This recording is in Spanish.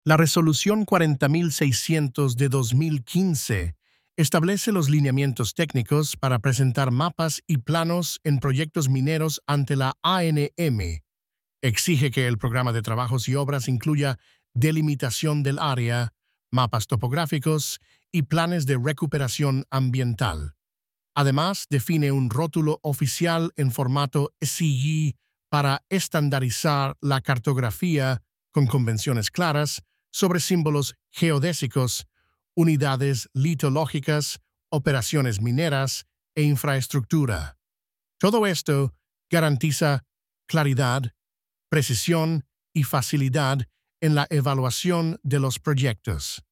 La Resolución 40600 de 2015 establece los lineamientos técnicos para presentar mapas y planos en proyectos mineros ante la ANM. Exige que el programa de trabajos y obras incluya delimitación del área, mapas topográficos y planes de recuperación ambiental. Además, define un rótulo oficial en formato SIG para estandarizar la cartografía con convenciones claras sobre símbolos geodésicos, unidades litológicas, operaciones mineras e infraestructura. Todo esto garantiza claridad, precisión y facilidad en la evaluación de los proyectos.